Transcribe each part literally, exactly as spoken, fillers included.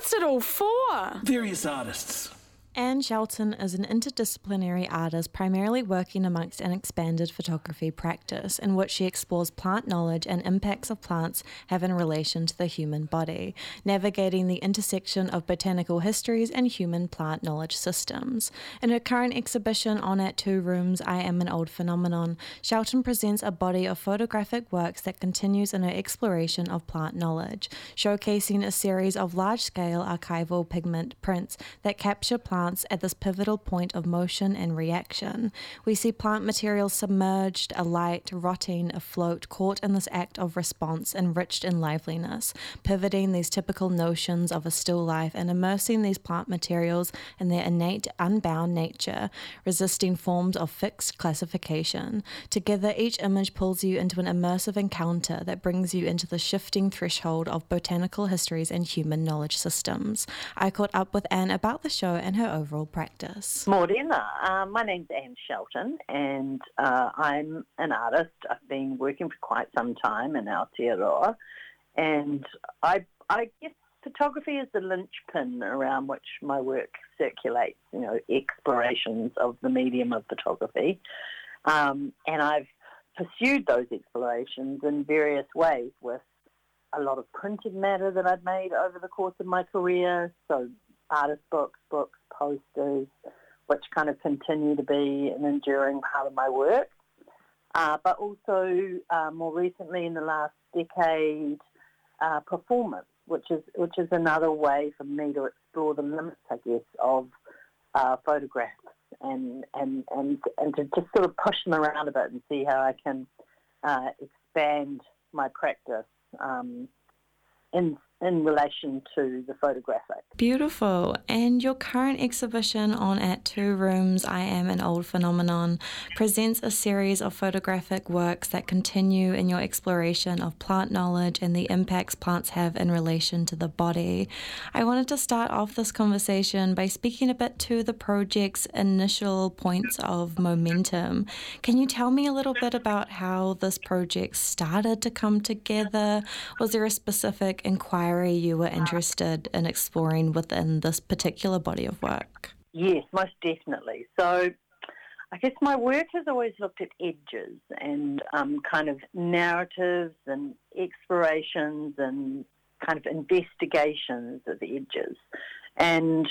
What's it all for? Various artists. Anne Shelton is an interdisciplinary artist primarily working amongst an expanded photography practice in which she explores plant knowledge and impacts of plants have in relation to the human body, navigating the intersection of botanical histories and human plant knowledge systems. In her current exhibition on At Two Rooms, I Am an Old Phenomenon, Shelton presents a body of photographic works that continues in her exploration of plant knowledge, showcasing a series of large-scale archival pigment prints that capture plants at this pivotal point of motion and reaction. We see plant materials submerged, alight, rotting, afloat, caught in this act of response, enriched in liveliness, pivoting these typical notions of a still life and immersing these plant materials in their innate, unbound nature, resisting forms of fixed classification. Together, each image pulls you into an immersive encounter that brings you into the shifting threshold of botanical histories and human knowledge systems. I caught up with Anne about the show and her overall practice. Morena, uh, my name's Anne Shelton and uh, I'm an artist. I've been working for quite some time in Aotearoa, and I, I guess photography is the linchpin around which my work circulates, you know, explorations of the medium of photography. Um, and I've pursued those explorations in various ways with a lot of printed matter that I've made over the course of my career, so artist books, books, posters, which kind of continue to be an enduring part of my work. Uh, but also, uh, more recently in the last decade, uh, performance, which is which is another way for me to explore the limits, I guess, of uh, photographs and, and, and, and to just sort of push them around a bit and see how I can uh, expand my practice um, in in relation to the photographic. Beautiful. And your current exhibition on At Two Rooms, I Am an Old Phenomenon, presents a series of photographic works that continue in your exploration of plant knowledge and the impacts plants have in relation to the body. I wanted to start off this conversation by speaking a bit to the project's initial points of momentum. Can you tell me a little bit about how this project started to come together? Was there a specific inquiry you were interested in exploring within this particular body of work? Yes, most definitely. So I guess my work has always looked at edges and um, kind of narratives and explorations and kind of investigations at the edges. And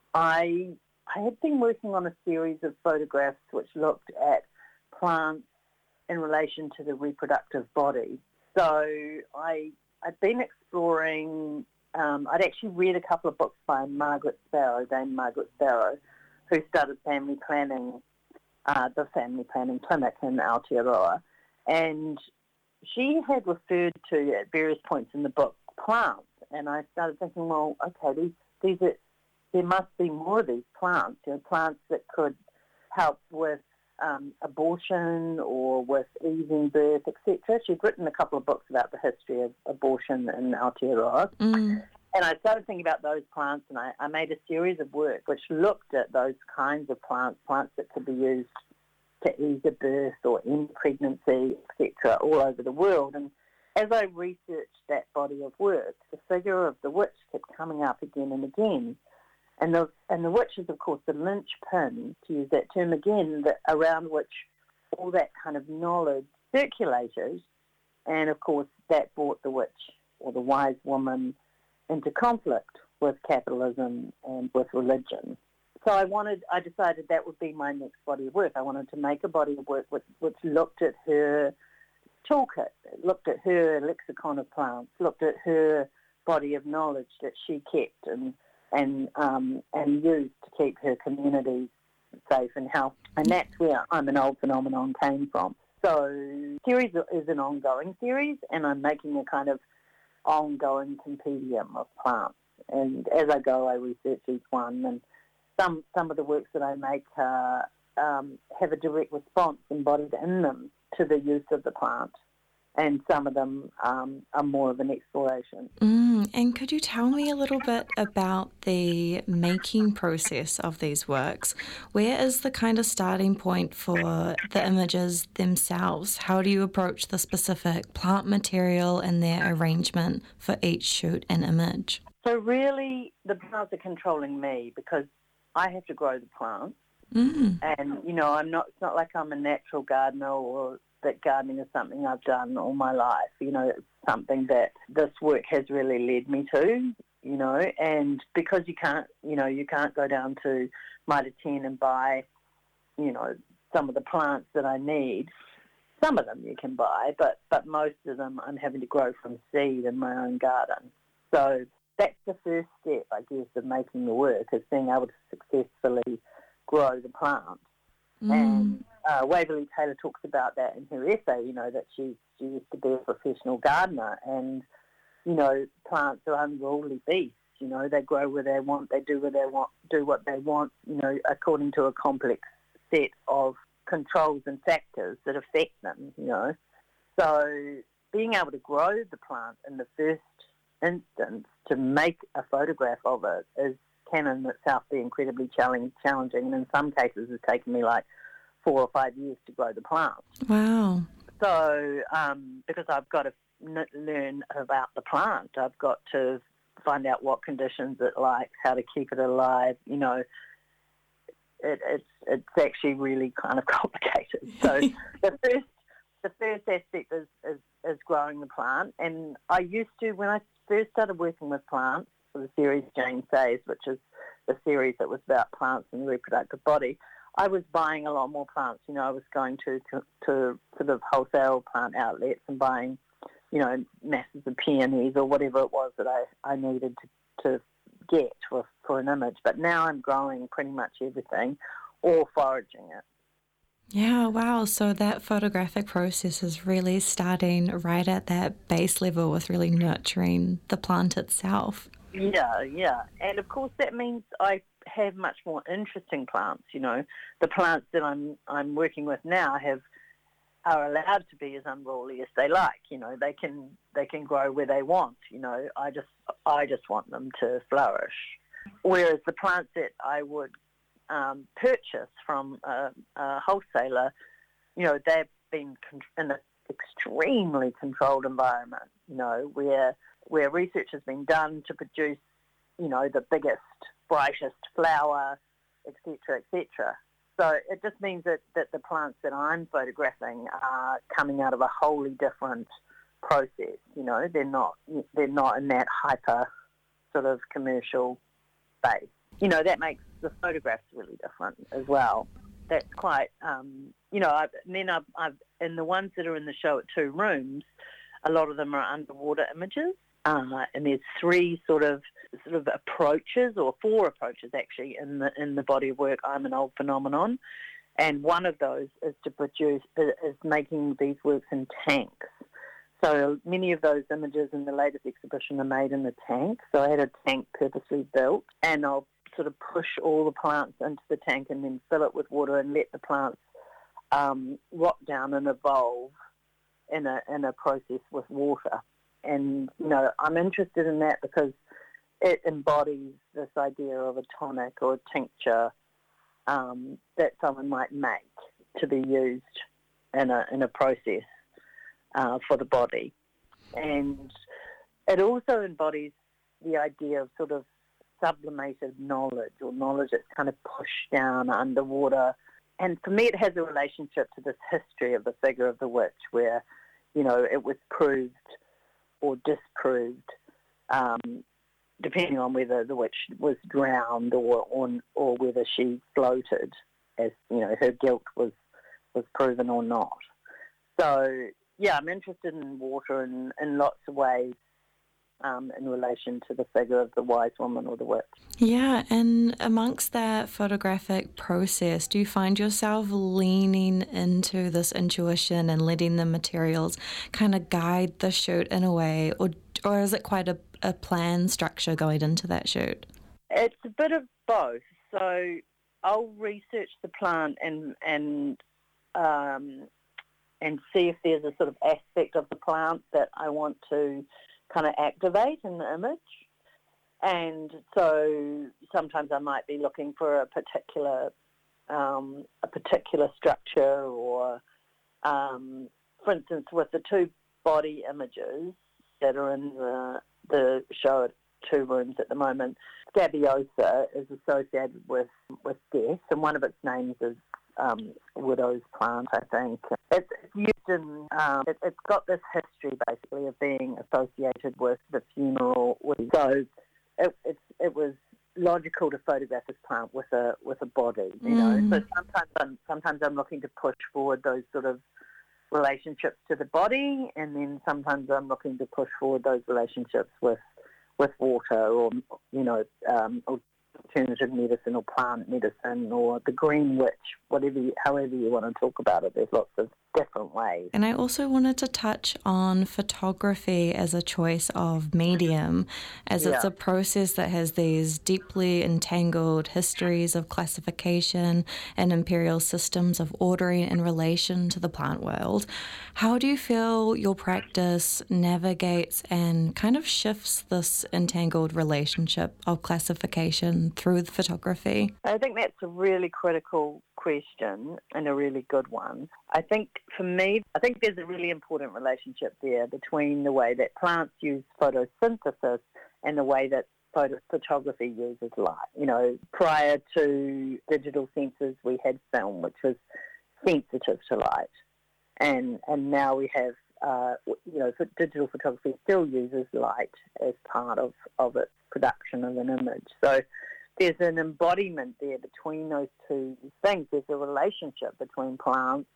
I, I had been working on a series of photographs which looked at plants in relation to the reproductive body. So I I'd been exploring, um, I'd actually read a couple of books by Margaret Sparrow, Dame Margaret Sparrow, who started family planning, uh, the family planning clinic in Aotearoa. And she had referred to, at various points in the book, plants. And I started thinking, well, okay, these, these are, there must be more of these plants, you know, plants that could help with Um, abortion or with easing birth, et cetera. She'd written a couple of books about the history of abortion in Aotearoa. Mm. And I started thinking about those plants, and I, I made a series of work which looked at those kinds of plants, plants that could be used to ease a birth or end pregnancy, et cetera, all over the world. And as I researched that body of work, the figure of the witch kept coming up again and again. And the and the witch is, of course, the linchpin, to use that term again, that around which all that kind of knowledge circulated. And, of course, that brought the witch, or the wise woman, into conflict with capitalism and with religion. So I wanted, I decided that would be my next body of work. I wanted to make a body of work which, which looked at her toolkit, looked at her lexicon of plants, looked at her body of knowledge that she kept and and um, and used to keep her communities safe and healthy. And that's where I'm an Old Phenomenon came from. So the series is an ongoing series, and I'm making a kind of ongoing compendium of plants. And as I go, I research each one, and some, some of the works that I make uh, um, have a direct response embodied in them to the use of the plant. And some of them um, are more of an exploration. Mm, and could you tell me a little bit about the making process of these works? Where is the kind of starting point for the images themselves? How do you approach the specific plant material and their arrangement for each shoot and image? So really, the plants are controlling me because I have to grow the plants. Mm. And, you know, I'm not, it's not like I'm a natural gardener or that gardening is something I've done all my life. You know, it's something that this work has really led me to, you know, and because you can't, you know, you can't go down to Mitre ten and buy, you know, some of the plants that I need. Some of them you can buy, but, but most of them I'm having to grow from seed in my own garden. So that's the first step, I guess, of making the work, is being able to successfully grow the plant. Mm. And uh, Waverley Taylor talks about that in her essay, you know, that she, she used to be a professional gardener, and, you know, plants are unruly beasts. You know, they grow where they want, they do where they want, do what they want, you know, according to a complex set of controls and factors that affect them, you know. So being able to grow the plant in the first instance to make a photograph of it is can in itself be incredibly challenging, and in some cases it's taken me like four or five years to grow the plant. Wow. So um, because I've got to n- learn about the plant, I've got to find out what conditions it likes, how to keep it alive, you know. It, it's it's actually really kind of complicated. So the first the first aspect is, is, is growing the plant. And I used to, when I first started working with plants for the series Jane Says, which is the series that was about plants and the reproductive body, I was buying a lot more plants. You know, I was going to, to, to sort of wholesale plant outlets and buying, you know, masses of peonies or whatever it was that I, I needed to, to get for, for an image. But now I'm growing pretty much everything or foraging it. Yeah, wow. So that photographic process is really starting right at that base level with really nurturing the plant itself. Yeah, yeah. And of course that means I have much more interesting plants, you know. The plants that I'm I'm working with now have are allowed to be as unruly as they like, you know. They can they can grow where they want, you know. I just I just want them to flourish. Whereas the plants that I would um, purchase from a, a wholesaler, you know, they've been con- in an extremely controlled environment, you know, where where research has been done to produce, you know, the biggest, brightest flower, et cetera, et cetera. So it just means that, that the plants that I'm photographing are coming out of a wholly different process. You know, they're not they're not in that hyper sort of commercial space. You know, that makes the photographs really different as well. That's quite, um, you know, I've, and then I've, I've in the ones that are in the show at Two Rooms, a lot of them are underwater images. Uh, and there's three sort of sort of approaches, or four approaches actually, in the in the body of work. I'm an Old Phenomenon, and one of those is to produce is making these works in tanks. So many of those images in the latest exhibition are made in a tank. So I had a tank purposely built, and I'll sort of push all the plants into the tank and then fill it with water and let the plants um, rot down and evolve in a in a process with water. And, you know, I'm interested in that because it embodies this idea of a tonic or a tincture um, that someone might make to be used in a in a process uh, for the body. And it also embodies the idea of sort of sublimated knowledge, or knowledge that's kind of pushed down underwater. And for me, it has a relationship to this history of the figure of the witch, where, you know, it was proved or disproved, um, depending on whether the witch was drowned or, or or whether she floated, as, you know, her guilt was, was proven or not. So, yeah, I'm interested in water in, in lots of ways um, in relation to the figure of the wise woman or the witch. Yeah, and amongst that photographic process, do you find yourself leaning into this intuition and letting the materials kind of guide the shoot in a way, or or is it quite a, a planned structure going into that shoot? It's a bit of both. So I'll research the plant and and um, and see if there's a sort of aspect of the plant that I want to kind of activate in the image. And so sometimes I might be looking for a particular um, a particular structure, or, um, for instance, with the two body images that are in the, the show at two rooms at the moment. Scabiosa is associated with, with death, and one of its names is um, widow's plant, I think. It's, it's used in, um, it, it's got this history basically of being associated with the funeral. So it, it's, it was logical to photograph this plant with a with a body, you know. Mm. So sometimes I'm sometimes I'm looking to push forward those sort of relationships to the body, and then sometimes I'm looking to push forward those relationships with with water, or you know, um, alternative medicine or plant medicine or the green witch, whatever, you, however you want to talk about it. There's lots of different ways. And I also wanted to touch on photography as a choice of medium, as Yeah. it's a process that has these deeply entangled histories of classification and imperial systems of ordering in relation to the plant world. How do you feel your practice navigates and kind of shifts this entangled relationship of classification through the photography? I think that's a really critical question and a really good one. I think for me, I think there's a really important relationship there between the way that plants use photosynthesis and the way that photo photography uses light. You know, prior to digital sensors, we had film, which was sensitive to light, and and now we have, uh, you know, digital photography still uses light as part of, of its production of an image. So there's an embodiment there between those two things. There's a relationship between plants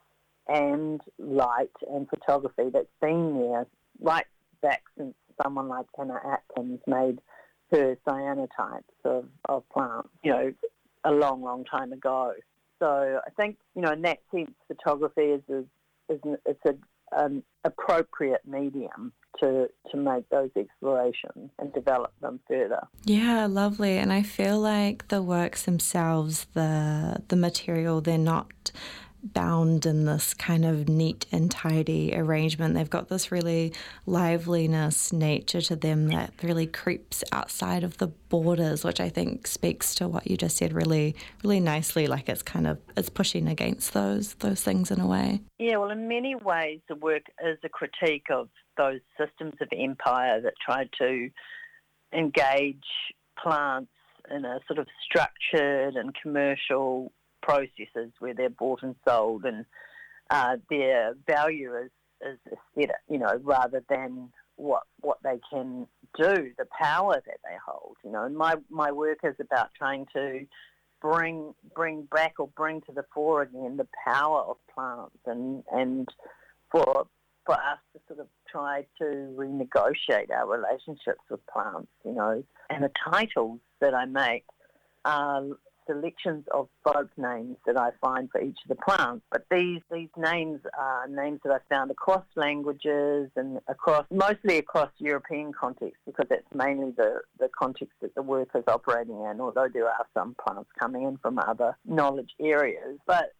and light and photography that's been there right back since someone like Anna Atkins made her cyanotypes of, of plants, you know, a long, long time ago. So I think, you know, in that sense, photography is, is, is it's a an appropriate medium to to make those explorations and develop them further. Yeah, lovely. And I feel like the works themselves, the the material, they're not bound in this kind of neat and tidy arrangement. They've got this really liveliness nature to them that really creeps outside of the borders, which I think speaks to what you just said really, really nicely. Like it's kind of, it's pushing against those those things in a way. Yeah, well, in many ways, the work is a critique of those systems of empire that tried to engage plants in a sort of structured and commercial processes where they're bought and sold, and uh, their value is, is aesthetic, you know, rather than what what they can do, the power that they hold, you know. And my, my work is about trying to bring bring back or bring to the fore again the power of plants, and and for for us to sort of try to renegotiate our relationships with plants, you know. And the titles that I make are selections of folk names that I find for each of the plants. But these these names are names that I found across languages and across, mostly across European contexts, because that's mainly the, the context that the work is operating in, although there are some plants coming in from other knowledge areas. But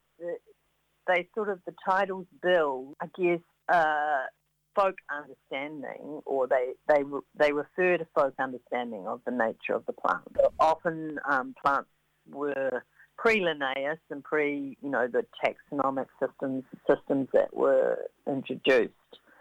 they sort of, the titles build, I guess, uh, folk understanding, or they, they, they refer to folk understanding of the nature of the plant. So often um, plants were pre-Linnaeus and pre, you know, the taxonomic systems systems that were introduced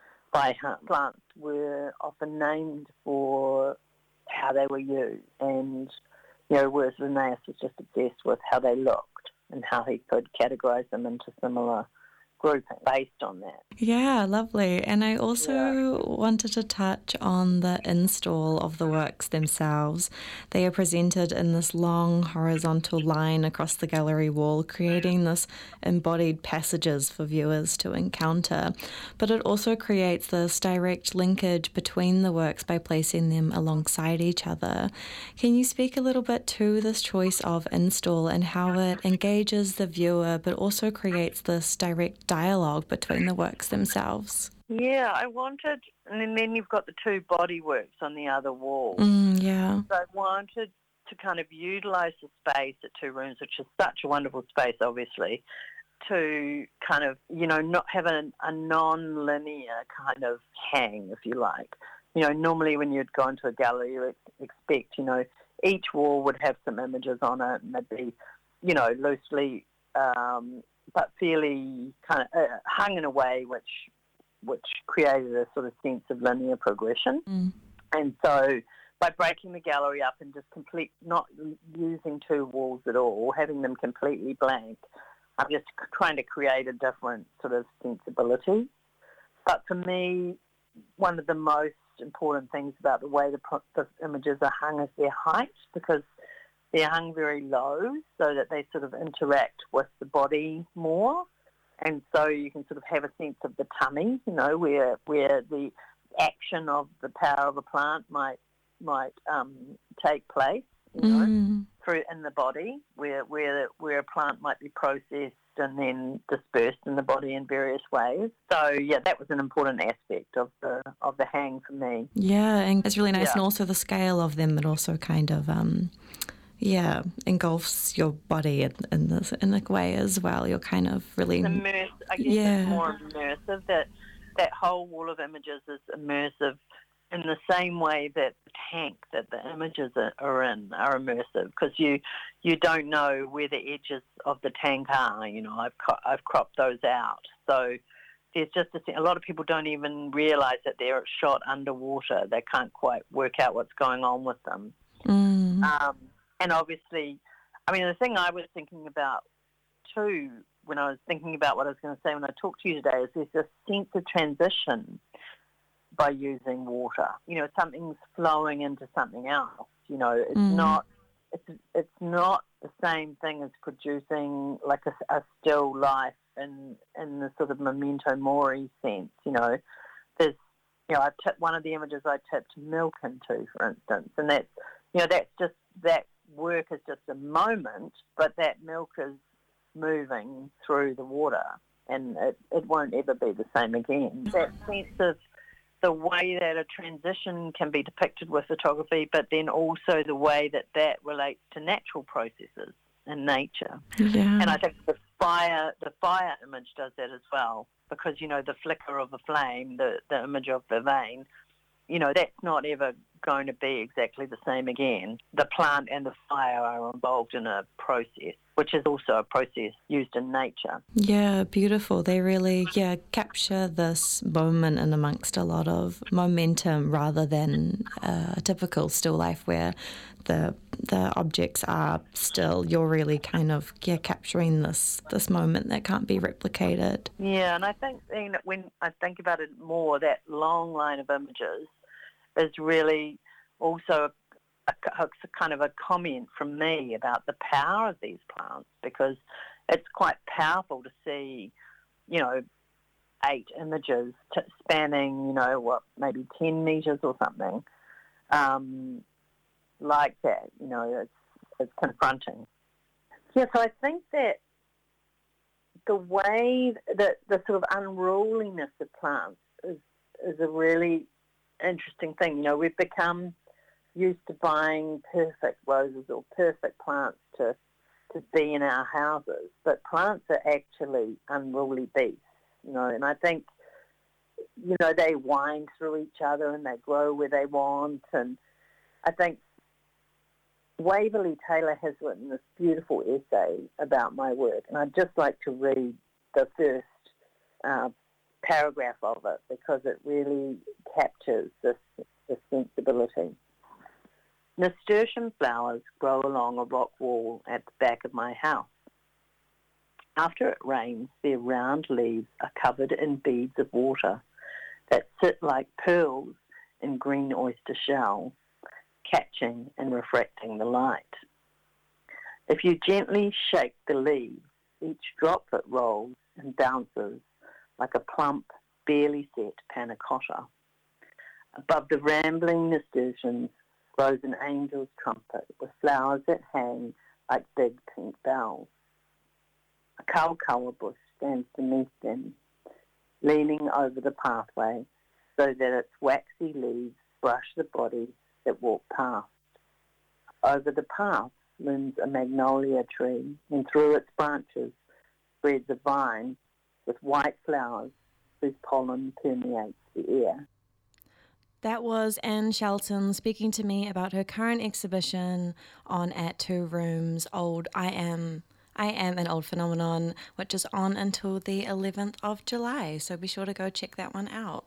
by Hunt. Plants were often named for how they were used, and, you know, whereas Linnaeus was just obsessed with how they looked and how he could categorise them into similar group based on that. Yeah, lovely. And I also yeah. wanted to touch on the install of the works themselves. They are presented in this long horizontal line across the gallery wall, creating this embodied passages for viewers to encounter. But it also creates this direct linkage between the works by placing them alongside each other. Can you speak a little bit to this choice of install and how it engages the viewer, but also creates this direct dialogue between the works themselves? Yeah, I wanted, and then you've got the two body works on the other wall. Mm, yeah. So I wanted to kind of utilise the space at Two Rooms, which is such a wonderful space, obviously, to kind of, you know, not have a, a non-linear kind of hang, if you like. You know, normally when you'd go into a gallery, you expect, you know, each wall would have some images on it, and they'd be, you know, loosely um, but fairly kind of uh, hung in a way which which created a sort of sense of linear progression. Mm. And so by breaking the gallery up and just complete, not using two walls at all, having them completely blank, I'm just trying to create a different sort of sensibility. But for me, one of the most important things about the way the, the images are hung is their height, because they're hung very low so that they sort of interact with the body more. And so you can sort of have a sense of the tummy, you know, where where the action of the power of a plant might might um, take place, you know, mm. through in the body, where where where a plant might be processed and then dispersed in the body in various ways. So yeah, that was an important aspect of the of the hang for me. Yeah, and it's really nice, yeah. and also the scale of them. It also kind of um, yeah engulfs your body in, in this in a way as well. You're kind of really it's immersive. I guess yeah. it's more immersive. That that whole wall of images is immersive in the same way that the tank that the images are, are in are immersive, because you you don't know where the edges of the tank are. You know, I've co- I've cropped those out, so there's just a, a lot of people don't even realise that they're shot underwater. They can't quite work out what's going on with them. Mm. Um, and obviously, I mean, the thing I was thinking about too when I was thinking about what I was going to say when I talked to you today is there's this sense of transition by using water. You know, something's flowing into something else. You know, it's mm. not it's it's not the same thing as producing like a, a still life in in the sort of memento mori sense. You know, there's you know I tipped one of the images I tipped milk into, for instance, and that's you know that's just that work is just a moment, but that milk is moving through the water, and it, it won't ever be the same again. That sense of the way that a transition can be depicted with photography, but then also the way that that relates to natural processes in nature. Yeah. And I think the fire, the fire image does that as well, because, you know, the flicker of a flame, the, the image of the vein, you know, that's not ever going to be exactly the same again. The plant and the fire are involved in a process, which is also a process used in nature. Yeah, beautiful. They really, yeah, capture this moment in amongst a lot of momentum rather than a typical still life where the the objects are still. You're really kind of, yeah, capturing this this moment that can't be replicated. Yeah, and I think you know, when I think about it more, that long line of images is really also a, a, a kind of a comment from me about the power of these plants, because it's quite powerful to see, you know, eight images t- spanning, you know, what, maybe ten metres or something, um, like that. You know, it's it's confronting. Yeah, so I think that the way that the sort of unruliness of plants is is a really interesting thing. You know, we've become used to buying perfect roses or perfect plants to to be in our houses, but plants are actually unruly beasts, you know, and I think, you know, they wind through each other and they grow where they want, and I think Waverley Taylor has written this beautiful essay about my work, and I'd just like to read the first uh, paragraph of it because it really captures this, this sensibility. Nasturtium flowers grow along a rock wall at the back of my house. After it rains, their round leaves are covered in beads of water that sit like pearls in green oyster shells, catching and refracting the light. If you gently shake the leaves, each droplet rolls and bounces like a plump, barely set panna cotta. Above the rambling nasturtiums grows an angel's trumpet with flowers that hang like big pink bells. A kaukaua bush stands beneath them, leaning over the pathway so that its waxy leaves brush the bodies that walk past. Over the path looms a magnolia tree, and through its branches spreads a vine with white flowers whose pollen permeates the air. That was Anne Shelton speaking to me about her current exhibition on At Two Rooms, Old I Am I Am an Old Phenomenon, which is on until the eleventh of July, so be sure to go check that one out.